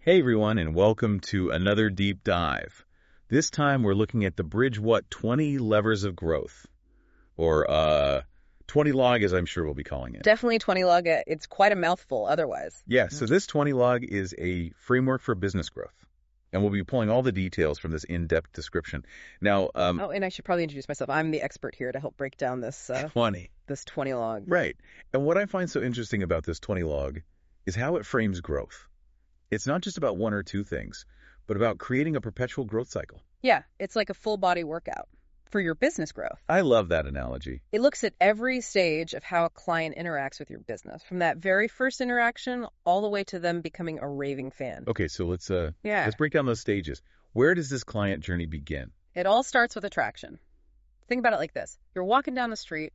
Hey everyone, and welcome to another deep dive. This time we're looking at the Bridge What 20 Levers of Growth, or 20 log as I'm sure we'll be calling it. Definitely 20 log. It's quite a mouthful otherwise. Yeah, so this 20 log is a framework for business growth, and we'll be pulling all the details from this in-depth description. Now, Oh, and I should probably introduce myself. I'm the expert here to help break down this 20. this 20 log. Right, and what I find so interesting about this 20 log is how it frames growth. It's not just about one or two things, but about creating a perpetual growth cycle. Yeah, it's like a full body workout for your business growth. I love that analogy. It looks at every stage of how a client interacts with your business, from that very first interaction all the way to them becoming a raving fan. Okay, so let's Yeah. break down those stages. Where does this client journey begin? It all starts with attraction. Think about it like this. You're walking down the street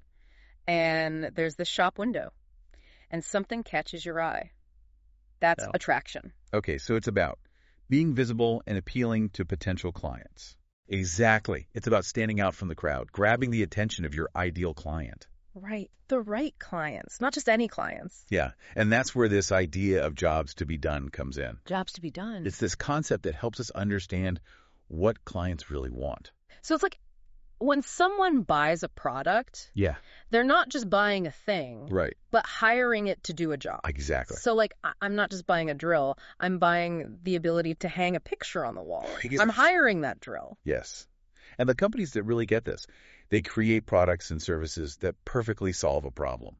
and there's this shop window and something catches your eye. That's Oh. attraction. Okay, so it's about being visible and appealing to potential clients. Exactly. It's about standing out from the crowd, grabbing the attention of your ideal client. Right. The right clients, not just any clients. Yeah, and that's where this idea of jobs to be done comes in. Jobs to be done. It's this concept that helps us understand what clients really want. So it's like when someone buys a product, Yeah, they're not just buying a thing, right. but hiring it to do a job. Exactly. So like I'm not just buying a drill, I'm buying the ability to hang a picture on the wall. Right. I'm hiring that drill. Yes. And the companies that really get this, they create products and services that perfectly solve a problem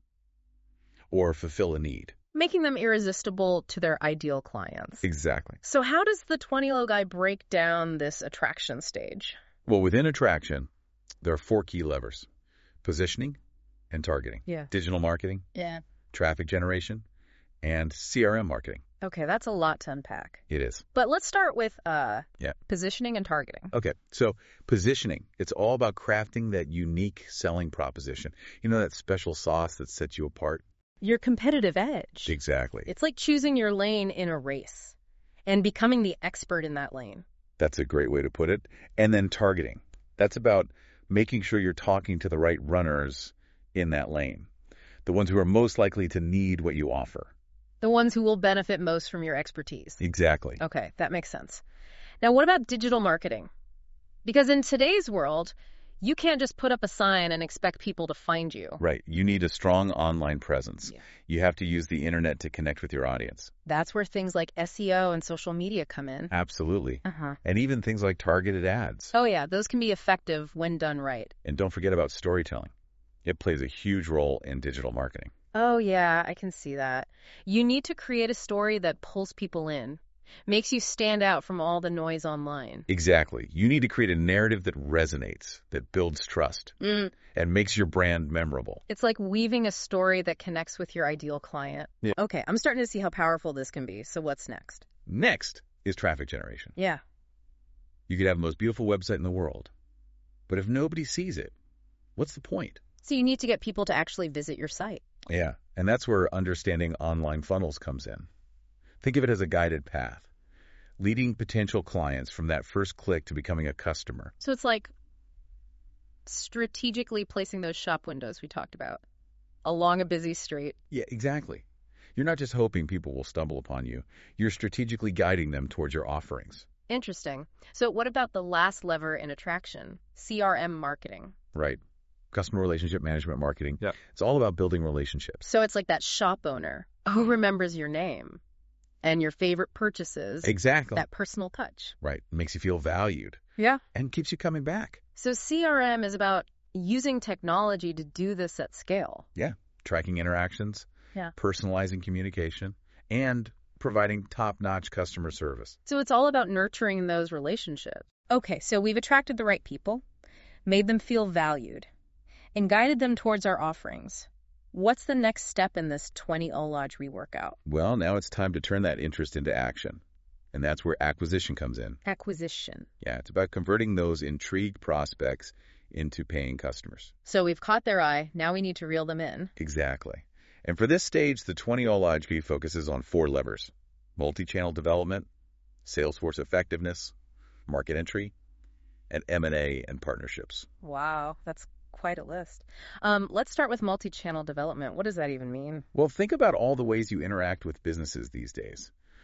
or fulfill a need. Making them irresistible to their ideal clients. Exactly. So how does the 20 guy break down this attraction stage? Well, within attraction, there are 4 key levers: positioning and targeting, Yeah. digital marketing, Yeah. traffic generation, and CRM marketing. Okay, that's a lot to unpack. It is. But let's start with Yeah. positioning and targeting. Okay, so positioning, it's all about crafting that unique selling proposition. You know, that special sauce that sets you apart? Your competitive edge. Exactly. It's like choosing your lane in a race and becoming the expert in that lane. That's a great way to put it. And then targeting. That's about making sure you're talking to the right runners in that lane, the ones who are most likely to need what you offer. The ones who will benefit most from your expertise. Exactly. Okay, that makes sense. Now, what about digital marketing? Because in today's world, you can't just put up a sign and expect people to find you. Right. You need a strong online presence. Yeah. You have to use the internet to connect with your audience. That's where things like SEO and social media come in. Absolutely. Uh-huh. And even things like targeted ads. Oh, yeah, those can be effective when done right. And don't forget about storytelling. It plays a huge role in digital marketing. Oh, yeah, I can see that. You need to create a story that pulls people in, makes you stand out from all the noise online. Exactly. You need to create a narrative that resonates, that builds trust, and makes your brand memorable. It's like weaving a story that connects with your ideal client. Yeah. Okay, I'm starting to see how powerful this can be. So what's next? Next is traffic generation. Yeah. You could have the most beautiful website in the world, but if nobody sees it, what's the point? So you need to get people to actually visit your site. Yeah, and that's where understanding online funnels comes in. Think of it as a guided path, leading potential clients from that first click to becoming a customer. So it's like strategically placing those shop windows we talked about along a busy street. Yeah, exactly. You're not just hoping people will stumble upon you. You're strategically guiding them towards your offerings. Interesting. So what about the last lever in attraction? CRM marketing. Right. Customer relationship management marketing. Yeah. It's all about building relationships. So it's like that shop owner who remembers your name and your favorite purchases. Exactly. That personal touch. Right. Makes you feel valued Yeah. and keeps you coming back. So CRM is about using technology to do this at scale. Yeah. Tracking interactions. Yeah. Personalizing communication. And providing top-notch customer service. So it's all about nurturing those relationships. Okay, so we've attracted the right people, made them feel valued, and guided them towards our offerings. What's the next step in this 20 Lodge reworkout? Well, now it's time to turn that interest into action. And that's where acquisition comes in. Acquisition. Yeah, it's about converting those intrigued prospects into paying customers. So we've caught their eye, now we need to reel them in. Exactly. And for this stage, the 20 Lodge key focuses on 4 levers: multi-channel development, sales force effectiveness, market entry, and M&A and partnerships. Wow, that's quite a list. Let's start with multi-channel development. What does that even mean? Well, think about all the ways you interact with businesses these days.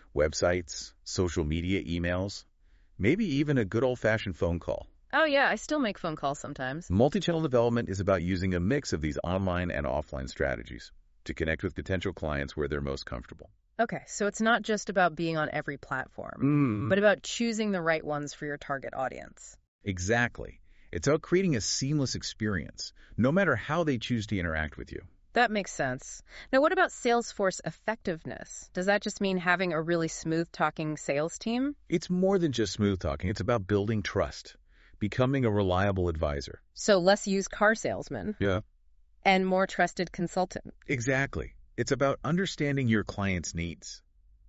websites, social media emails, maybe even a good old-fashioned phone call. Oh yeah, I still make phone calls sometimes. Multi-channel development is about using a mix of these online and offline strategies to connect with potential clients where they're most comfortable. Okay, so it's not just about being on every platform, but about choosing the right ones for your target audience. Exactly. It's about creating a seamless experience, no matter how they choose to interact with you. That makes sense. Now, what about Salesforce effectiveness? Does that just mean having a really smooth-talking sales team? It's more than just smooth talking. It's about building trust, becoming a reliable advisor. So less used car salesman Yeah. and more trusted consultant. Exactly. It's about understanding your client's needs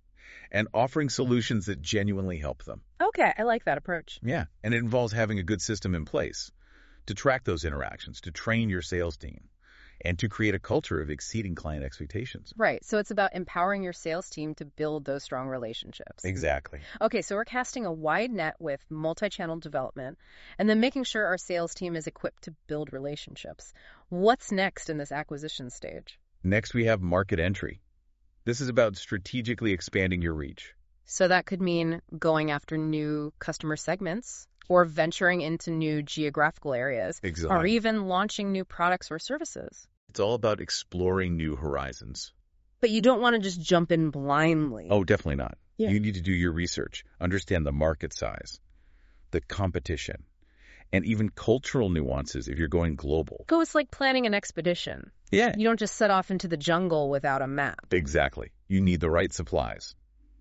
and offering solutions that genuinely help them. Okay, I like that approach. Yeah, and it involves having a good system in place to track those interactions, to train your sales team, and to create a culture of exceeding client expectations. Right, so it's about empowering your sales team to build those strong relationships. Exactly. Okay, so we're casting a wide net with multi-channel development and then making sure our sales team is equipped to build relationships. What's next in this acquisition stage? Next, we have market entry. This is about strategically expanding your reach. So that could mean going after new customer segments or venturing into new geographical areas or even launching new products or services. It's all about exploring new horizons. But you don't want to just jump in blindly. Oh, definitely not. Yeah. You need to do your research, understand the market size, the competition, and even cultural nuances if you're going global. It's like planning an expedition. Yeah. You don't just set off into the jungle without a map. Exactly. You need the right supplies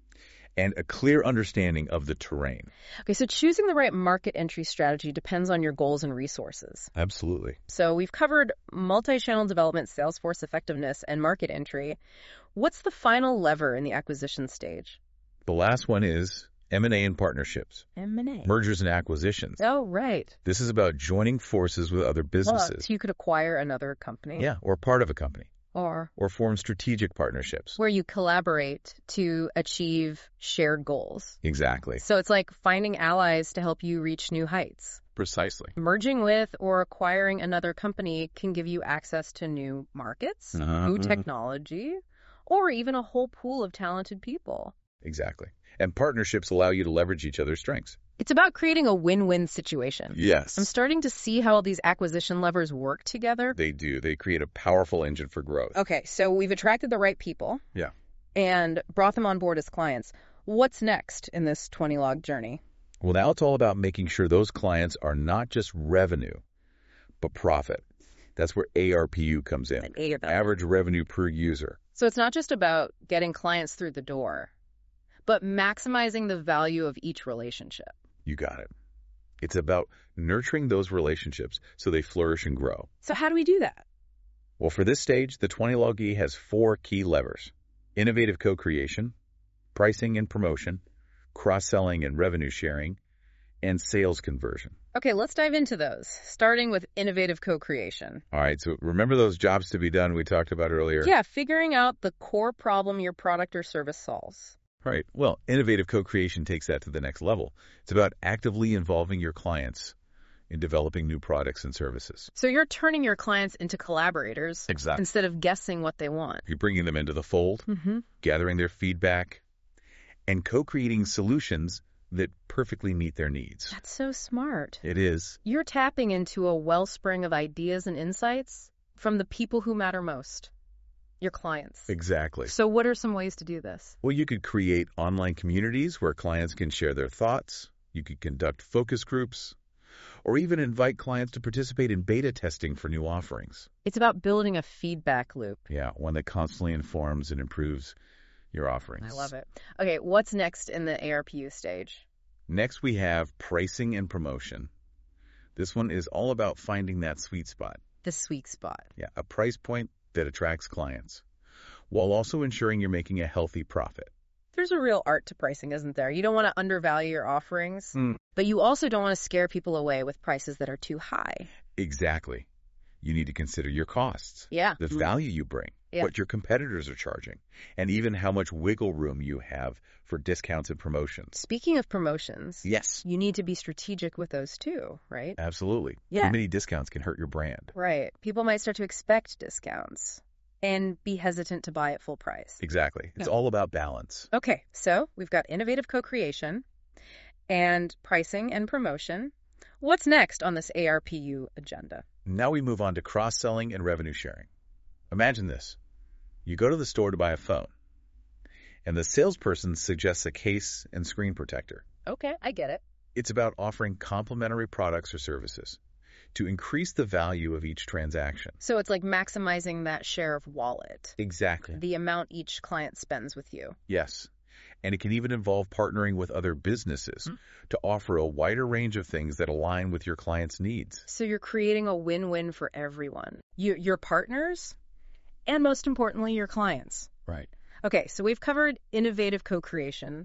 and a clear understanding of the terrain. Okay, so choosing the right market entry strategy depends on your goals and resources. Absolutely. So we've covered multi-channel development, Salesforce effectiveness, and market entry. What's the final lever in the acquisition stage? The last one is M&A and partnerships. M&A. Mergers and acquisitions. Oh, right. This is about joining forces with other businesses. So you could acquire another company. Yeah, or part of a company. Or form strategic partnerships. Where you collaborate to achieve shared goals. Exactly. So it's like finding allies to help you reach new heights. Precisely. Merging with or acquiring another company can give you access to new markets, new technology, or even a whole pool of talented people. Exactly. And partnerships allow you to leverage each other's strengths. It's about creating a win-win situation. Yes. I'm starting to see how all these acquisition levers work together. They do. They create a powerful engine for growth. Okay, so we've attracted the right people. Yeah. And brought them on board as clients. What's next in this 20-log journey? Well, now it's all about making sure those clients are not just revenue, but profit. That's where ARPU comes in. Average revenue per user. So it's not just about getting clients through the door, but maximizing the value of each relationship. You got it. It's about nurturing those relationships so they flourish and grow. So how do we do that? Well, for this stage, the 20-log E has 4 key levers: innovative co-creation, pricing and promotion, cross-selling and revenue sharing, and sales conversion. Okay, let's dive into those, starting with innovative co-creation. All right, so remember those jobs to be done we talked about earlier? Yeah, figuring out the core problem your product or service solves. Right. Well, innovative co-creation takes that to the next level. It's about actively involving your clients in developing new products and services. So you're turning your clients into collaborators. Exactly. Instead of guessing what they want. You're bringing them into the fold, gathering their feedback, and co-creating solutions that perfectly meet their needs. That's so smart. It is. You're tapping into a wellspring of ideas and insights from the people who matter most. Your clients. Exactly. So what are some ways to do this? Well, you could create online communities where clients can share their thoughts. You could conduct focus groups, or even invite clients to participate in beta testing for new offerings. It's about building a feedback loop. Yeah, one that constantly informs and improves your offerings. I love it. Okay, what's next in the ARPU stage? Next, we have pricing and promotion. This one is all about finding that sweet spot. The sweet spot. Yeah, a price point that attracts clients, while also ensuring you're making a healthy profit. There's a real art to pricing, isn't there? You don't want to undervalue your offerings, but you also don't want to scare people away with prices that are too high. Exactly. You need to consider your costs, Yeah. the value you bring, what your competitors are charging, and even how much wiggle room you have for discounts and promotions. Speaking of promotions, Yes. you need to be strategic with those too, right? Absolutely. Yeah. Too many discounts can hurt your brand. Right. People might start to expect discounts. and be hesitant to buy at full price. Exactly. It's all about balance. Okay, so we've got innovative co-creation and pricing and promotion. What's next on this ARPU agenda? Now we move on to cross-selling and revenue sharing. Imagine this. You go to the store to buy a phone, and the salesperson suggests a case and screen protector. Okay, I get it. It's about offering complementary products or services to increase the value of each transaction. So it's like maximizing that share of wallet, Exactly. the amount each client spends with you. Yes. And it can even involve partnering with other businesses to offer a wider range of things that align with your client's needs. So you're creating a win-win for everyone, your partners, and most importantly, your clients. Right. Okay, so we've covered innovative co-creation,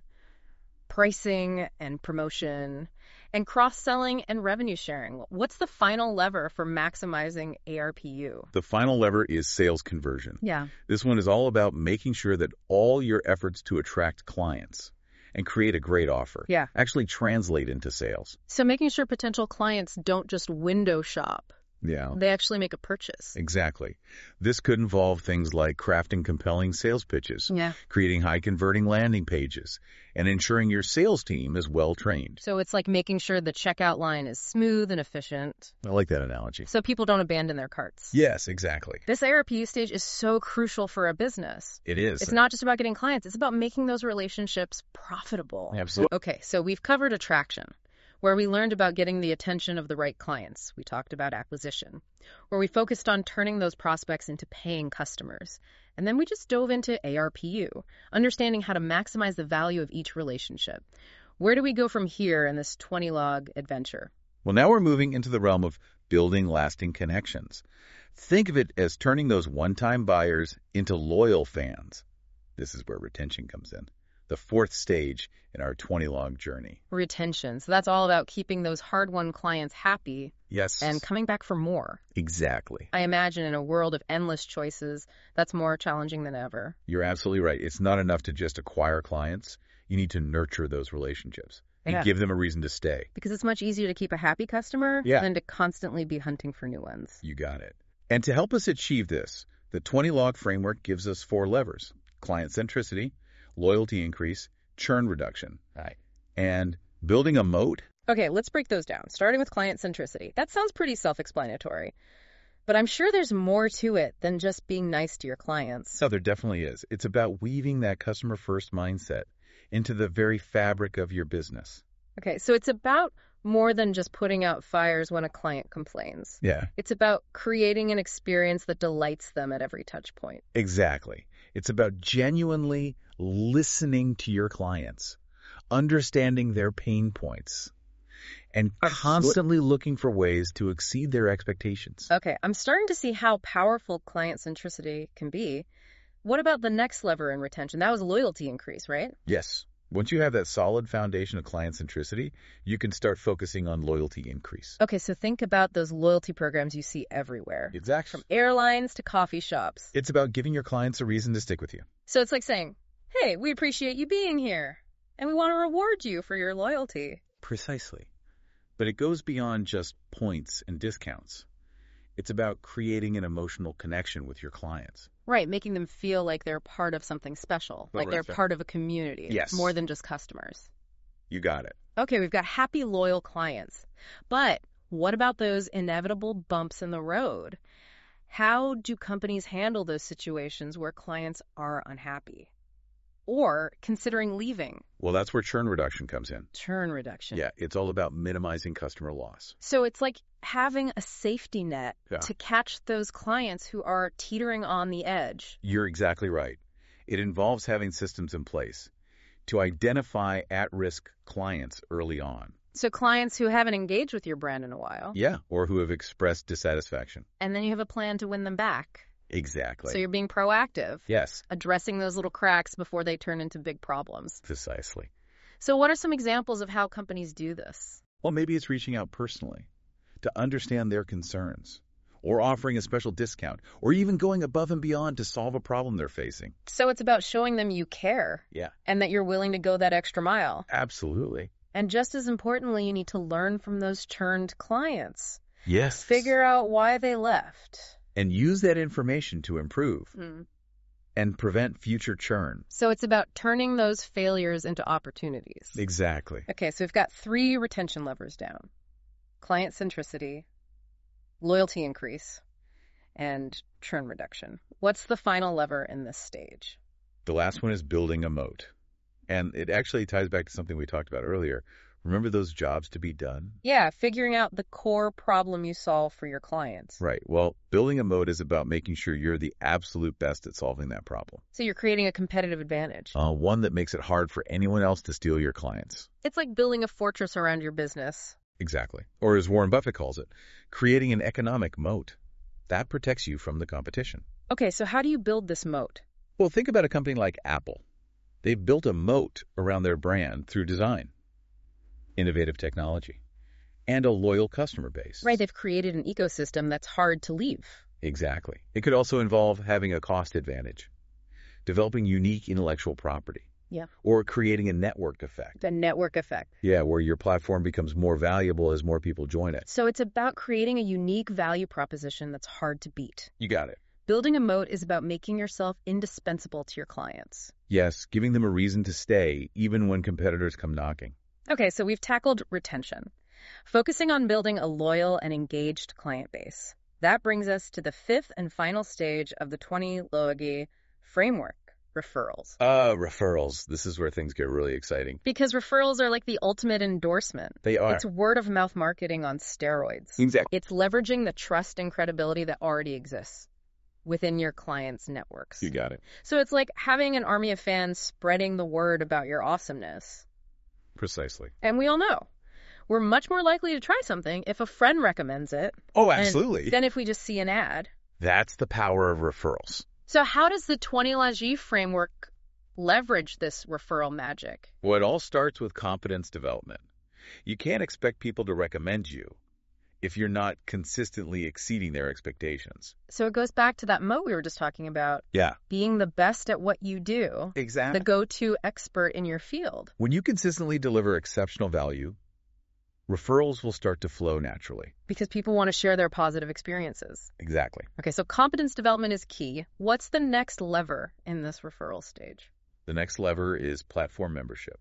pricing and promotion, and cross-selling and revenue sharing. What's the final lever for maximizing ARPU? The final lever is sales conversion. Yeah. This one is all about making sure that all your efforts to attract clients and create a great offer actually translate into sales. So making sure potential clients don't just window shop. Yeah. They actually make a purchase. Exactly. This could involve things like crafting compelling sales pitches, creating high-converting landing pages, and ensuring your sales team is well-trained. So it's like making sure the checkout line is smooth and efficient. I like that analogy. So people don't abandon their carts. Yes, exactly. This ARPU stage is so crucial for a business. It is. It's not just about getting clients. It's about making those relationships profitable. Absolutely. Okay, so we've covered attraction, where we learned about getting the attention of the right clients. We talked about acquisition, where we focused on turning those prospects into paying customers. And then we just dove into ARPU, understanding how to maximize the value of each relationship. Where do we go from here in this 20-log adventure? Well, now we're moving into the realm of building lasting connections. Think of it as turning those one-time buyers into loyal fans. This is where retention comes in. The fourth stage in our 20-log journey. Retention. So that's all about keeping those hard-won clients happy. Yes. And coming back for more. Exactly. I imagine in a world of endless choices, that's more challenging than ever. You're absolutely right. It's not enough to just acquire clients. You need to nurture those relationships and give them a reason to stay. Because it's much easier to keep a happy customer than to constantly be hunting for new ones. You got it. And to help us achieve this, the 20-log framework gives us 4 levers: client centricity, loyalty increase, churn reduction, and building a moat. Okay, let's break those down, starting with client centricity. That sounds pretty self-explanatory, but I'm sure there's more to it than just being nice to your clients. No, there definitely is. It's about weaving that customer-first mindset into the very fabric of your business. Okay, so it's about more than just putting out fires when a client complains. Yeah. It's about creating an experience that delights them at every touch point. Exactly. It's about genuinely listening to your clients, understanding their pain points, and constantly looking for ways to exceed their expectations. Okay, I'm starting to see how powerful client centricity can be. What about the next lever in retention? That was loyalty increase, right? Yes. Once you have that solid foundation of client centricity, you can start focusing on loyalty increase. Okay, so think about those loyalty programs you see everywhere. Exactly. From airlines to coffee shops. It's about giving your clients a reason to stick with you. So it's like saying, hey, we appreciate you being here, and we want to reward you for your loyalty. Precisely. But it goes beyond just points and discounts. It's about creating an emotional connection with your clients. Right, making them feel like they're part of something special, like they're part of a community. Yes. More than just customers. You got it. Okay, we've got happy, loyal clients. But what about those inevitable bumps in the road? How do companies handle those situations where clients are unhappy or considering leaving? Well, that's where churn reduction comes in. Churn reduction. Yeah, it's all about minimizing customer loss. So it's like having a safety net to catch those clients who are teetering on the edge. You're exactly right. It involves having systems in place to identify at-risk clients early on. So clients who haven't engaged with your brand in a while. Yeah, or who have expressed dissatisfaction. And then you have a plan to win them back. Exactly. So you're being proactive. Yes. Addressing those little cracks before they turn into big problems. Precisely. So what are some examples of how companies do this? Well, maybe it's reaching out personally to understand their concerns, or offering a special discount, or even going above and beyond to solve a problem they're facing. So it's about showing them you care. Yeah. And that you're willing to go that extra mile. Absolutely. And just as importantly, you need to learn from those churned clients. Yes. Figure out why they left. and use that information to improve Mm. and prevent future churn. So it's about turning those failures into opportunities. Exactly. Okay, so we've got 3 retention levers down: client centricity, loyalty increase, and churn reduction. What's the final lever in this stage? The last one is building a moat. And it actually ties back to something we talked about earlier. Remember those jobs to be done? Yeah, figuring out the core problem you solve for your clients. Right. Well, building a moat is about making sure you're the absolute best at solving that problem. So you're creating a competitive advantage. One that makes it hard for anyone else to steal your clients. It's like building a fortress around your business. Exactly. Or as Warren Buffett calls it, creating an economic moat. That protects you from the competition. Okay, so how do you build this moat? Well, think about a company like Apple. They've built a moat around their brand through design, innovative technology, and a loyal customer base. Right, they've created an ecosystem that's hard to leave. Exactly. It could also involve having a cost advantage, developing unique intellectual property, Yeah. or creating a network effect. The network effect. Yeah, where your platform becomes more valuable as more people join it. So it's about creating a unique value proposition that's hard to beat. You got it. Building a moat is about making yourself indispensable to your clients. Yes, giving them a reason to stay even when competitors come knocking. Okay, so we've tackled retention, focusing on building a loyal and engaged client base. That brings us to the 5th and final stage of the 20 Logi framework, referrals. Referrals. This is where things get really exciting. Because referrals are like the ultimate endorsement. They are. It's word-of-mouth marketing on steroids. Exactly. It's leveraging the trust and credibility that already exists within your clients' networks. You got it. So it's like having an army of fans spreading the word about your awesomeness. Precisely. And we all know we're much more likely to try something if a friend recommends it Oh, absolutely. than if we just see an ad. That's the power of referrals. So how does the 20 Logi framework leverage this referral magic? Well, it all starts with competence development. You can't expect people to recommend you if you're not consistently exceeding their expectations. So it goes back to that moat we were just talking about, Yeah, being the best at what you do, exactly. the go-to expert in your field. When you consistently deliver exceptional value, referrals will start to flow naturally. Because people want to share their positive experiences. Exactly. Okay, so competence development is key. What's the next lever in this referral stage? The next lever is platform membership.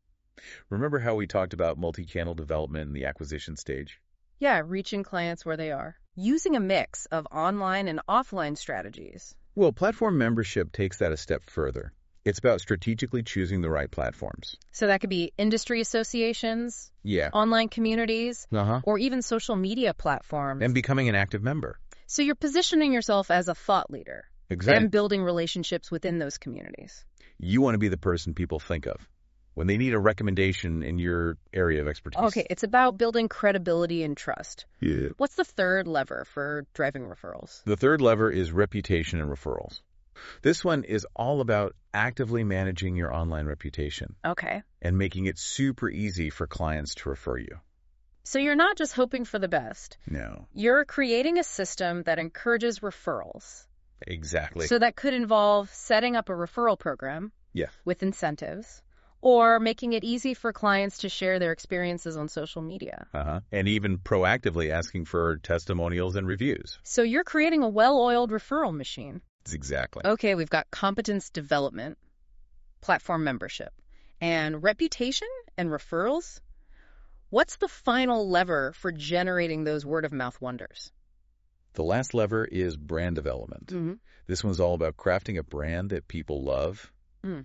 Remember how we talked about multi-channel development in the acquisition stage? Yeah, reaching clients where they are. Using a mix of online and offline strategies. Well, platform membership takes that a step further. It's about strategically choosing the right platforms. So that could be industry associations, Yeah. online communities, Uh-huh. or even social media platforms. And becoming an active member. So you're positioning yourself as a thought leader Exactly. and building relationships within those communities. You want to be the person people think of when they need a recommendation in your area of expertise. Okay, it's about building credibility and trust. Yeah. What's the third lever for driving referrals? The third lever is reputation and referrals. This one is all about actively managing your online reputation Okay. and making it super easy for clients to refer you. So you're not just hoping for the best. No. You're creating a system that encourages referrals. Exactly. So that could involve setting up a referral program Yeah. with incentives, or making it easy for clients to share their experiences on social media. Uh-huh. And even proactively asking for testimonials and reviews. So you're creating a well-oiled referral machine. Exactly. Okay, we've got competence development, platform membership, and reputation and referrals. What's the final lever for generating those word-of-mouth wonders? The last lever is brand development. Mm-hmm. This one's all about crafting a brand that people love Mm.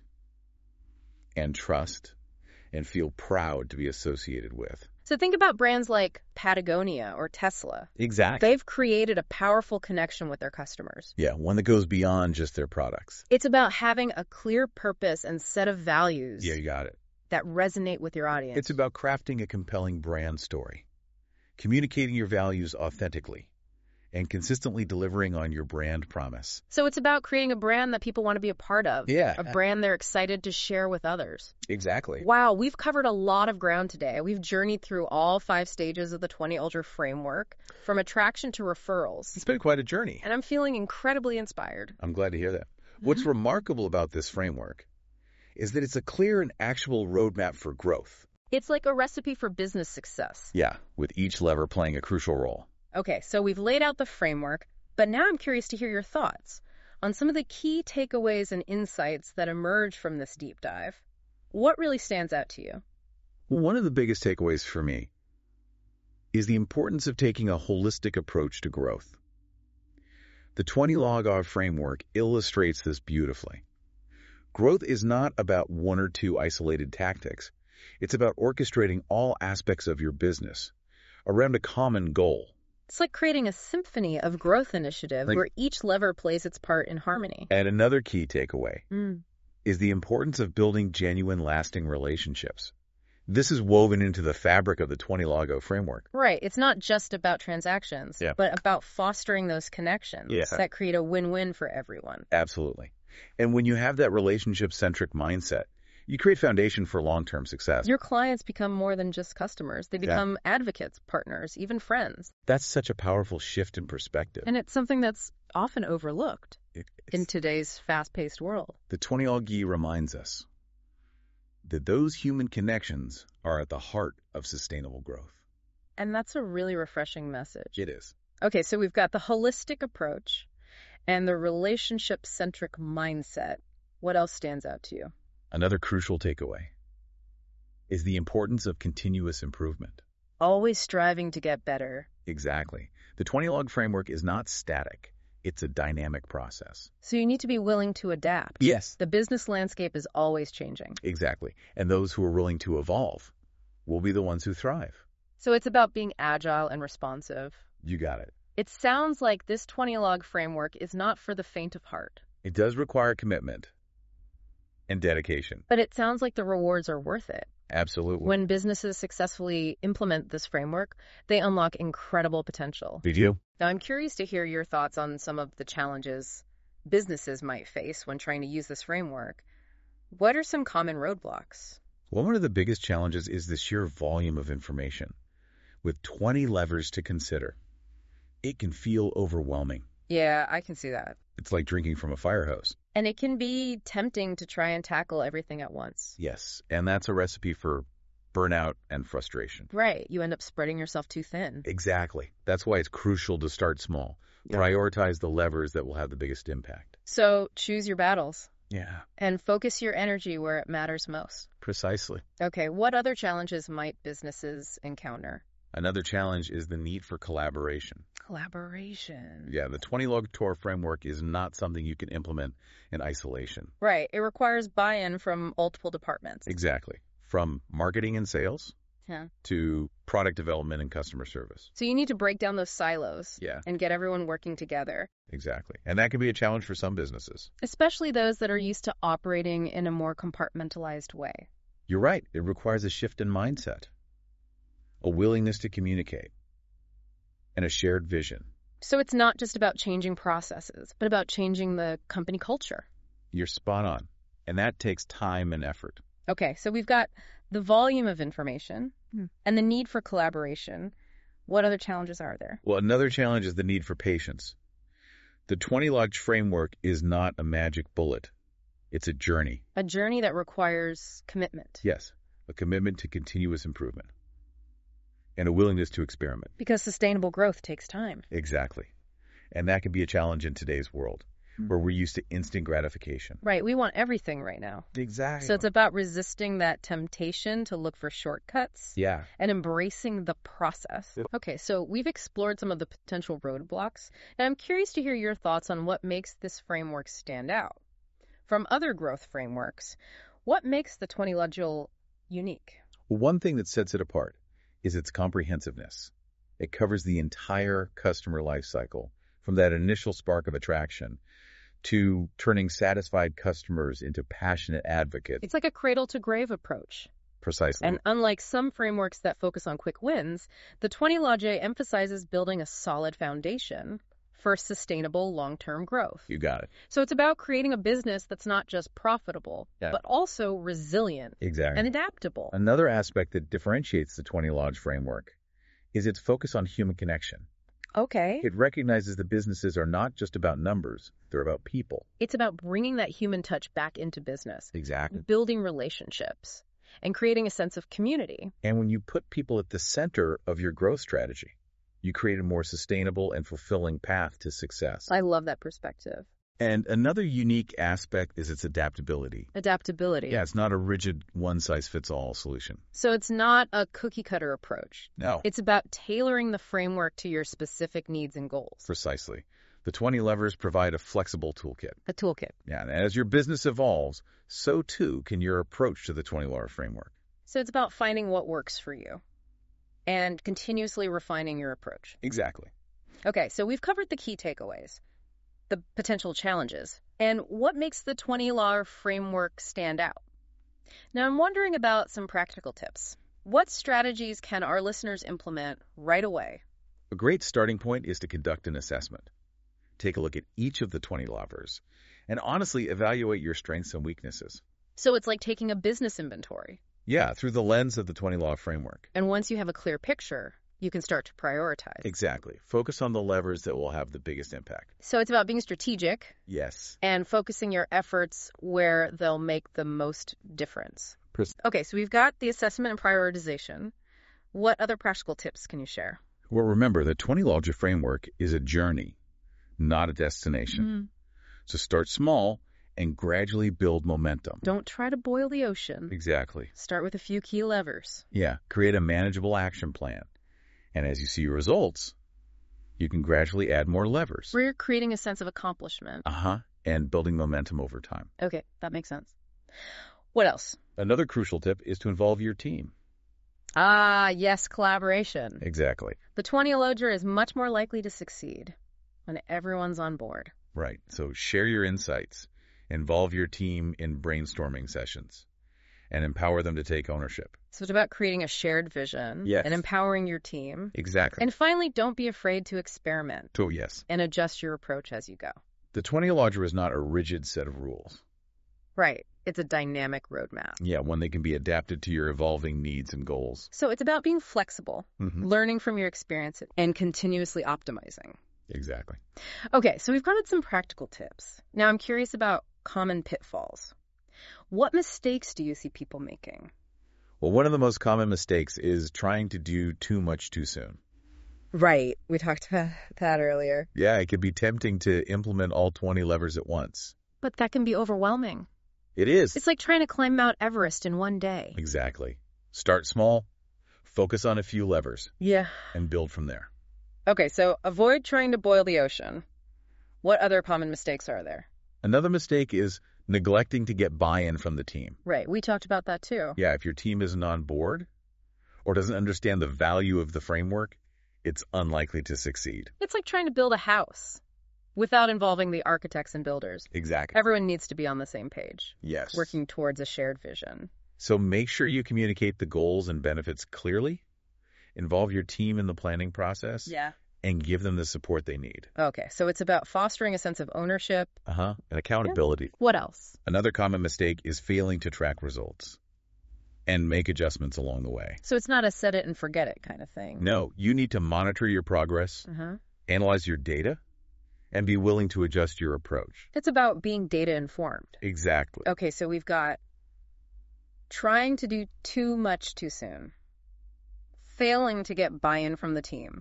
and trust and feel proud to be associated with. So think about brands like Patagonia or Tesla. Exactly. They've created a powerful connection with their customers. Yeah, one that goes beyond just their products. It's about having a clear purpose and set of values Yeah, you got it. that resonate with your audience. It's about crafting a compelling brand story, communicating your values authentically, and consistently delivering on your brand promise. So it's about creating a brand that people want to be a part of. Yeah. A brand they're excited to share with others. Exactly. Wow, we've covered a lot of ground today. We've journeyed through all 5 stages of the 20 Ultra framework, from attraction to referrals. It's been quite a journey. And I'm feeling incredibly inspired. I'm glad to hear that. What's remarkable about this framework is that it's a clear and actual roadmap for growth. It's like a recipe for business success. Yeah, with each lever playing a crucial role. Okay, so we've laid out the framework, But now I'm curious to hear your thoughts on some of the key takeaways and insights that emerge from this deep dive. What really stands out to you? One of the biggest takeaways for me is the importance of taking a holistic approach to growth. The 20 Log Off framework illustrates this beautifully. Growth is not about one or two isolated tactics. It's about orchestrating all aspects of your business around a common goal. It's like creating a symphony of growth initiatives where each lever plays its part in harmony. And another key takeaway is the importance of building genuine, lasting relationships. This is woven into the fabric of the 20 Log Off framework. Right. It's not just about transactions, but about fostering those connections that create a win-win for everyone. Absolutely. And when you have that relationship-centric mindset, you create foundation for long-term success. Your clients become more than just customers. They become advocates, partners, even friends. That's such a powerful shift in perspective. And it's something that's often overlooked in today's fast-paced world. The 20 Log reminds us that those human connections are at the heart of sustainable growth. And that's a really refreshing message. It is. Okay, so we've got the holistic approach and the relationship-centric mindset. What else stands out to you? Another crucial takeaway is the importance of continuous improvement. Always striving to get better. Exactly. The 20 Log framework is not static. It's a dynamic process. So you need to be willing to adapt. Yes. The business landscape is always changing. Exactly. And those who are willing to evolve will be the ones who thrive. So it's about being agile and responsive. You got it. It sounds like this 20 Log framework is not for the faint of heart. It does require commitment and dedication. But it sounds like the rewards are worth it. Absolutely. When businesses successfully implement this framework, they unlock incredible potential. Did you? Now, I'm curious to hear your thoughts on some of the challenges businesses might face when trying to use this framework. What are some common roadblocks? Well, one of the biggest challenges is the sheer volume of information. With 20 levers to consider, it can feel overwhelming. Yeah, I can see that. It's like drinking from a fire hose. And it can be tempting to try and tackle everything at once. Yes, and that's a recipe for burnout and frustration. Right, you end up spreading yourself too thin. Exactly. That's why it's crucial to start small. Prioritize the levers that will have the biggest impact. So choose your battles. Yeah. And focus your energy where it matters most. Precisely. Okay, what other challenges might businesses encounter? Another challenge is the need for collaboration. Collaboration. Yeah, the 20 Log Tour framework is not something you can implement in isolation. Right. It requires buy-in from multiple departments. Exactly. From marketing and sales to product development and customer service. So you need to break down those silos and get everyone working together. Exactly. And that can be a challenge for some businesses. Especially those that are used to operating in a more compartmentalized way. You're right. It requires a shift in mindset, a willingness to communicate, and a shared vision. So it's not just about changing processes, but about changing the company culture. You're spot on. And that takes time and effort. Okay, so we've got the volume of information and the need for collaboration. What other challenges are there? Well, another challenge is the need for patience. The 20 Log framework is not a magic bullet. It's a journey. A journey that requires commitment. Yes, a commitment to continuous improvement and a willingness to experiment. Because sustainable growth takes time. Exactly. And that can be a challenge in today's world, where we're used to instant gratification. Right. We want everything right now. Exactly. So it's about resisting that temptation to look for shortcuts. Yeah. And embracing the process. Okay, so we've explored some of the potential roadblocks, and I'm curious to hear your thoughts on what makes this framework stand out. From other growth frameworks, what makes the 20 Log unique? Well, one thing that sets it apart is its comprehensiveness. It covers the entire customer life cycle, from that initial spark of attraction to turning satisfied customers into passionate advocates. It's like a cradle-to-grave approach. Precisely. And unlike some frameworks that focus on quick wins, the 20 Log emphasizes building a solid foundation for sustainable long-term growth. You got it. So it's about creating a business that's not just profitable, but also resilient and adaptable. Another aspect that differentiates the 20 Log framework is its focus on human connection. Okay. It recognizes that businesses are not just about numbers, they're about people. It's about bringing that human touch back into business. Exactly. Building relationships and creating a sense of community. And when you put people at the center of your growth strategy, You create a more sustainable and fulfilling path to success. I love that perspective. And another unique aspect is its adaptability. Adaptability. Yeah, it's not a rigid one-size-fits-all solution. So it's not a cookie-cutter approach. No. It's about tailoring the framework to your specific needs and goals. Precisely. The 20 levers provide a flexible toolkit. A toolkit. Yeah, and as your business evolves, so too can your approach to the 20-lever framework. So it's about finding what works for you and continuously refining your approach. Exactly. Okay, so we've covered the key takeaways, the potential challenges, and what makes the 20-law framework stand out. Now, I'm wondering about some practical tips. What strategies can our listeners implement right away? A great starting point is to conduct an assessment. Take a look at each of the 20 levers and honestly evaluate your strengths and weaknesses. So it's like taking a business inventory. Yeah, through the lens of the 20-law framework. And once you have a clear picture, you can start to prioritize. Exactly. Focus on the levers that will have the biggest impact. So it's about being strategic. Yes. And focusing your efforts where they'll make the most difference. Okay, so we've got the assessment and prioritization. What other practical tips can you share? Well, remember, the 20-law framework is a journey, not a destination. So start small and gradually build momentum. Don't try to boil the ocean. Exactly. Start with a few key levers. Yeah, create a manageable action plan. And as you see your results, you can gradually add more levers. We're creating a sense of accomplishment. And building momentum over time. Okay, that makes sense. What else? Another crucial tip is to involve your team. Ah, yes, collaboration. Exactly. The 20-loger is much more likely to succeed when everyone's on board. Right. So share your insights, involve your team in brainstorming sessions, and empower them to take ownership. So it's about creating a shared vision and empowering your team. Exactly. And finally, don't be afraid to experiment. Oh, yes. And adjust your approach as you go. The 20-loger is not a rigid set of rules. Right. It's a dynamic roadmap. Yeah, one that can be adapted to your evolving needs and goals. So it's about being flexible, learning from your experience, and continuously optimizing. Exactly. Okay, so we've got some practical tips. Now I'm curious about common pitfalls. What mistakes do you see people making? Well, one of the most common mistakes is trying to do too much too soon. Right. We talked about that earlier. Yeah, it can be tempting to implement all 20 levers at once. But that can be overwhelming. It is. It's like trying to climb Mount Everest in one day. Exactly. Start small, focus on a few levers. Yeah. And build from there. Okay, so avoid trying to boil the ocean. What other common mistakes are there? Another mistake is neglecting to get buy-in from the team. Right. We talked about that too. Yeah, if your team isn't on board or doesn't understand the value of the framework, it's unlikely to succeed. It's like trying to build a house without involving the architects and builders. Exactly. Everyone needs to be on the same page. Yes. Working towards a shared vision. So make sure you communicate the goals and benefits clearly, involve your team in the planning process, and give them the support they need. Okay, so it's about fostering a sense of ownership. And accountability. Yeah. What else? Another common mistake is failing to track results and make adjustments along the way. So it's not a set it and forget it kind of thing. No, you need to monitor your progress, analyze your data, and be willing to adjust your approach. It's about being data informed. Exactly. Okay, so we've got trying to do too much too soon, failing to get buy-in from the team,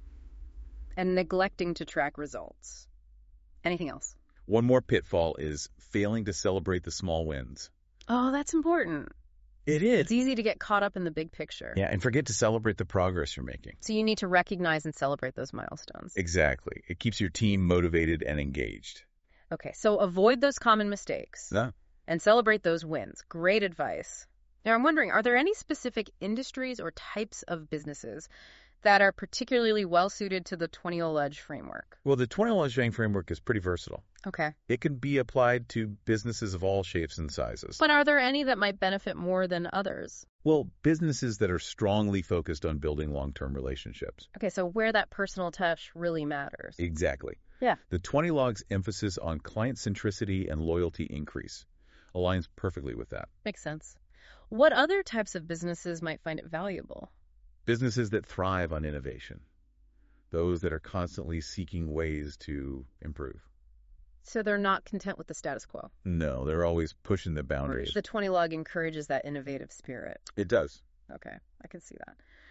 and neglecting to track results. Anything else? One more pitfall is failing to celebrate the small wins. Oh, that's important. It is. It's easy to get caught up in the big picture. Yeah, and forget to celebrate the progress you're making. So you need to recognize and celebrate those milestones. Exactly. It keeps your team motivated and engaged. Okay, so avoid those common mistakes. Yeah. And celebrate those wins. Great advice. Now, I'm wondering, are there any specific industries or types of businesses that are particularly well-suited to the 20-Ledge framework? Well, the 20-Ledge framework is pretty versatile. Okay. It can be applied to businesses of all shapes and sizes. But are there any that might benefit more than others? Well, businesses that are strongly focused on building long-term relationships. Okay, so where that personal touch really matters. Exactly. Yeah. The 20-Log's emphasis on client centricity and loyalty increase aligns perfectly with that. Makes sense. What other types of businesses might find it valuable? Businesses that thrive on innovation. Those that are constantly seeking ways to improve. So they're not content with the status quo? No, they're always pushing the boundaries. The 20-Log encourages that innovative spirit. It does. Okay, I can see that.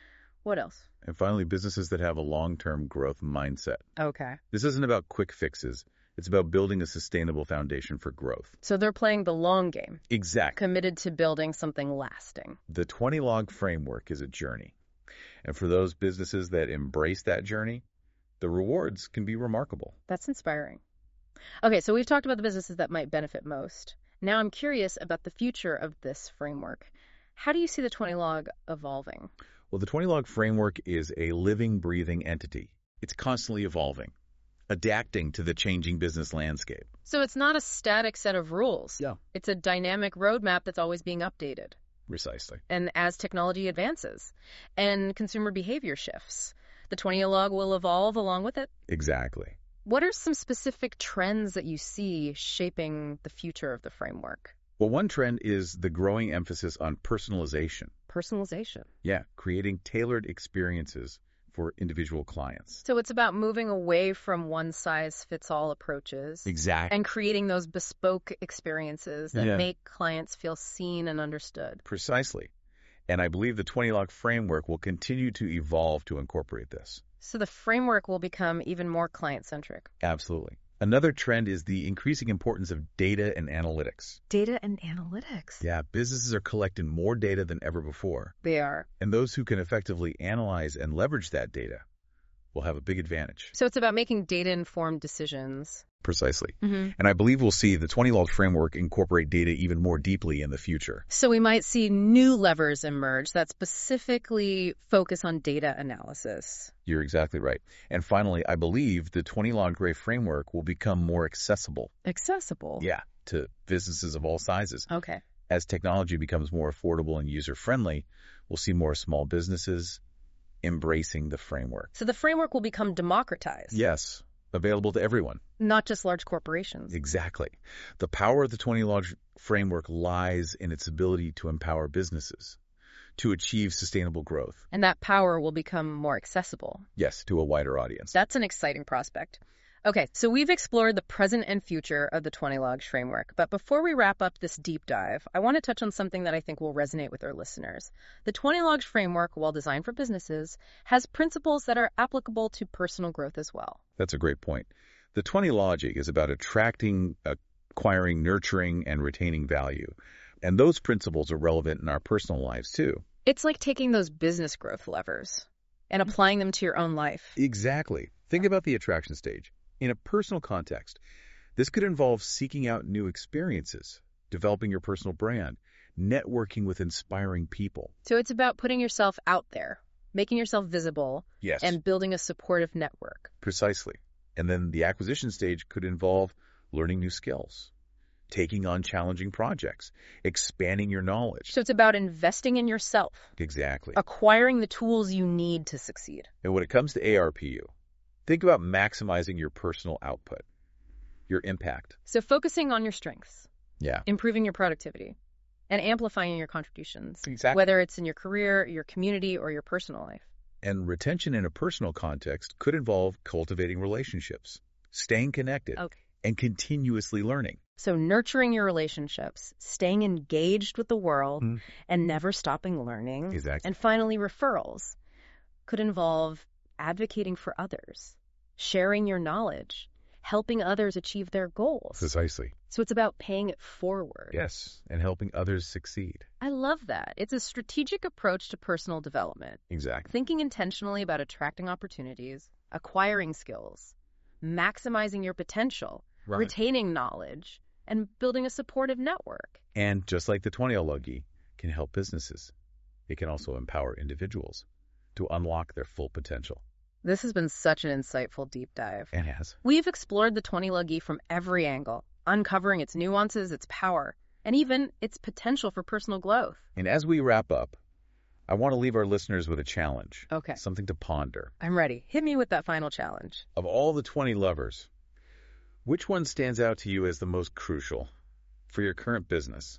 What else? And finally, businesses that have a long-term growth mindset. Okay. This isn't about quick fixes. It's about building a sustainable foundation for growth. So they're playing the long game, Exactly. committed to building something lasting. The 20-log framework is a journey. And for those businesses that embrace that journey, the rewards can be remarkable. That's inspiring. Okay, so we've talked about the businesses that might benefit most. Now I'm curious about the future of this framework. How do you see the 20-log evolving? Well, the 20-log framework is a living, breathing entity. It's constantly evolving, adapting to the changing business landscape. So it's not a static set of rules. Yeah. It's a dynamic roadmap that's always being updated. Precisely. And as technology advances and consumer behavior shifts, the 20-log will evolve along with it. Exactly. What are some specific trends that you see shaping the future of the framework? Well, one trend is the growing emphasis on personalization. Personalization. Yeah, creating tailored experiences for individual clients. So it's about moving away from one-size-fits-all approaches Exactly. and creating those bespoke experiences that Yeah. make clients feel seen and understood. Precisely. And I believe the 20-log framework will continue to evolve to incorporate this. So the framework will become even more client-centric. Absolutely. Another trend is the increasing importance of data and analytics. Data and analytics. Yeah, businesses are collecting more data than ever before. They are. And those who can effectively analyze and leverage that data will have a big advantage. So it's about making data-informed decisions. Precisely. Mm-hmm. And I believe we'll see the 20-log framework incorporate data even more deeply in the future. So we might see new levers emerge that specifically focus on data analysis. You're exactly right. And finally, I believe the 20-log gray framework will become more accessible. Accessible? Yeah, to businesses of all sizes. Okay. As technology becomes more affordable and user-friendly, we'll see more small businesses embracing the framework. So the framework will become democratized. Yes, available to everyone. Not just large corporations. Exactly. The power of the 20-log framework lies in its ability to empower businesses to achieve sustainable growth. And that power will become more accessible. Yes, to a wider audience. That's an exciting prospect. Okay, so we've explored the present and future of the 20-log framework, but before we wrap up this deep dive, I want to touch on something that I think will resonate with our listeners. The 20-log framework, while designed for businesses, has principles that are applicable to personal growth as well. That's a great point. The 20 logic is about attracting, acquiring, nurturing, and retaining value. And those principles are relevant in our personal lives too. It's like taking those business growth levers and applying them to your own life. Exactly. Think about the attraction stage. In a personal context, this could involve seeking out new experiences, developing your personal brand, networking with inspiring people. So it's about putting yourself out there, making yourself visible, Yes. and building a supportive network. Precisely. And then the acquisition stage could involve learning new skills, taking on challenging projects, expanding your knowledge. So it's about investing in yourself, Exactly. acquiring the tools you need to succeed. And when it comes to ARPU, think about maximizing your personal output, your impact. So focusing on your strengths, Yeah. improving your productivity, and amplifying your contributions, Exactly. whether it's in your career, your community, or your personal life. And retention in a personal context could involve cultivating relationships, staying connected, Okay. and continuously learning. So nurturing your relationships, staying engaged with the world, Mhm. and never stopping learning. Exactly. And finally, referrals could involve advocating for others, sharing your knowledge, helping others achieve their goals. Precisely. So it's about paying it forward. Yes, and helping others succeed. I love that. It's a strategic approach to personal development, Exactly. thinking intentionally about attracting opportunities, acquiring skills, maximizing your potential, Right. retaining knowledge, and building a supportive network. And just like the 20-logi can help businesses, it can also empower individuals to unlock their full potential. This has been such an insightful deep dive. And has. We've explored the 20-logi from every angle, uncovering its nuances, its power, and even its potential for personal growth. And as we wrap up, I want to leave our listeners with a challenge. Okay. Something to ponder. I'm ready. Hit me with that final challenge. Of all the 20 levers, which one stands out to you as the most crucial for your current business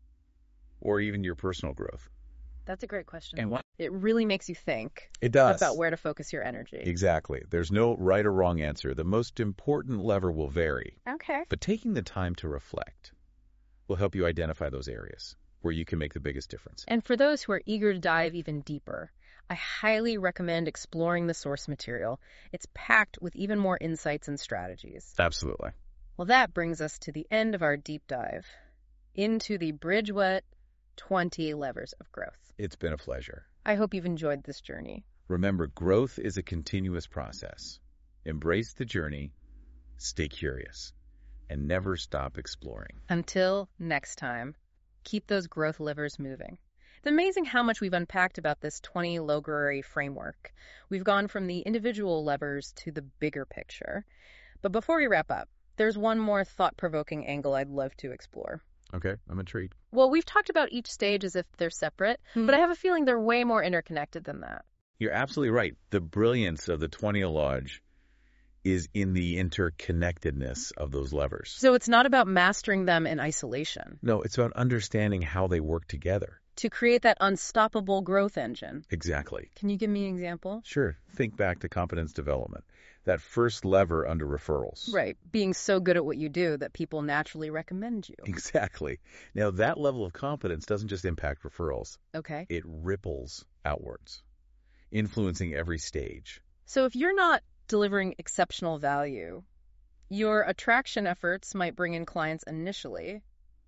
or even your personal growth? That's a great question. And what? It really makes you think It does. about where to focus your energy. Exactly. There's no right or wrong answer. The most important lever will vary. Okay. But taking the time to reflect will help you identify those areas where you can make the biggest difference. And for those who are eager to dive even deeper, I highly recommend exploring the source material. It's packed with even more insights and strategies. Absolutely. Well, that brings us to the end of our deep dive into the Bridgewhat 20 Levers of Growth. It's been a pleasure. I hope you've enjoyed this journey. Remember, growth is a continuous process. Embrace the journey, stay curious, and never stop exploring. Until next time, keep those growth levers moving. It's amazing how much we've unpacked about this 20 Logorary framework. We've gone from the individual levers to the bigger picture. But before we wrap up, there's one more thought-provoking angle I'd love to explore. Okay, I'm intrigued. Well, we've talked about each stage as if they're separate, but I have a feeling they're way more interconnected than that. You're absolutely right. The brilliance of the 20 Lodge is in the interconnectedness of those levers. So it's not about mastering them in isolation. No, it's about understanding how they work together. To create that unstoppable growth engine. Exactly. Can you give me an example? Sure. Think back to competence development. That first lever under referrals. Right. Being so good at what you do that people naturally recommend you. Exactly. Now, that level of competence doesn't just impact referrals. Okay. It ripples outwards, influencing every stage. So if you're not delivering exceptional value, your attraction efforts might bring in clients initially,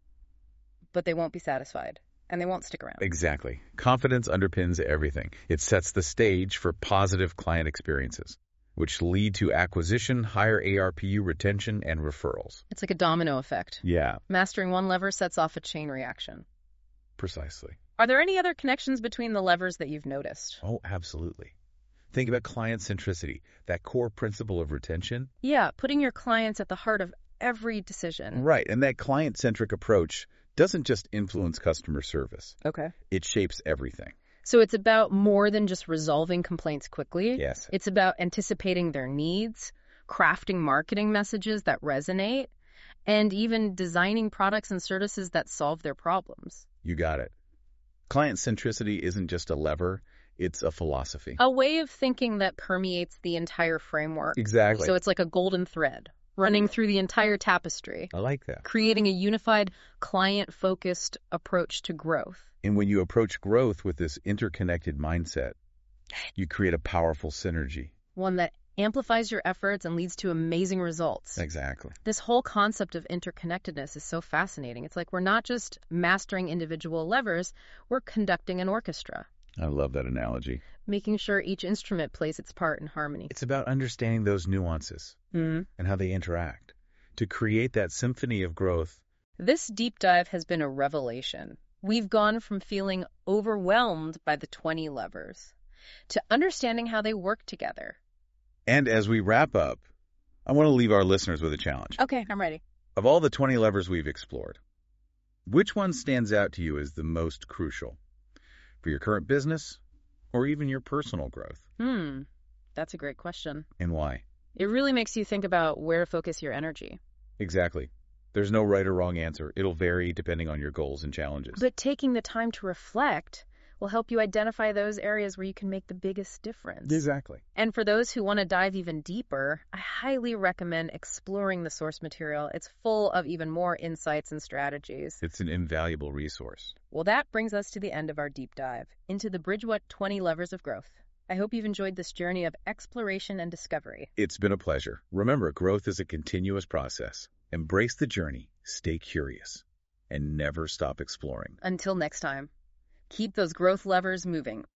but they won't be satisfied and they won't stick around. Exactly. Confidence underpins everything. It sets the stage for positive client experiences, which lead to acquisition, higher ARPU retention, and referrals. It's like a domino effect. Yeah, Mastering one lever sets off a chain reaction. precisely. Are there any other connections between the levers that you've noticed? Oh, absolutely. Think about client centricity, that core principle of retention. Yeah, putting your clients at the heart of every decision. Right, and that client-centric approach doesn't just influence customer service. Okay. It shapes everything. So it's about more than just resolving complaints quickly. Yes. It's about anticipating their needs, crafting marketing messages that resonate, and even designing products and services that solve their problems. You got it. Client centricity isn't just a lever, it's a philosophy. A way of thinking that permeates the entire framework. Exactly. So it's like a golden thread running through the entire tapestry, I like that. creating a unified, client-focused approach to growth. And when you approach growth with this interconnected mindset, you create a powerful synergy. One that amplifies your efforts and leads to amazing results. Exactly. This whole concept of interconnectedness is so fascinating. It's like we're not just mastering individual levers, we're conducting an orchestra, I love that analogy. making sure each instrument plays its part in harmony. It's about understanding those nuances and how they interact to create that symphony of growth. This deep dive has been a revelation. We've gone from feeling overwhelmed by the 20 levers to understanding how they work together. And as we wrap up, I want to leave our listeners with a challenge. Okay, I'm ready. Of all the 20 levers we've explored, which one stands out to you as the most crucial for your current business or even your personal growth? That's a great question. And why? It really makes you think about where to focus your energy. Exactly. There's no right or wrong answer. It'll vary depending on your goals and challenges. But taking the time to reflect will help you identify those areas where you can make the biggest difference. Exactly. And for those who want to dive even deeper, I highly recommend exploring the source material. It's full of even more insights and strategies. It's an invaluable resource. Well, that brings us to the end of our deep dive into the Bridgewhat 20 Levers of Growth. I hope you've enjoyed this journey of exploration and discovery. It's been a pleasure. Remember, growth is a continuous process. Embrace the journey, stay curious, and never stop exploring. Until next time, keep those growth levers moving.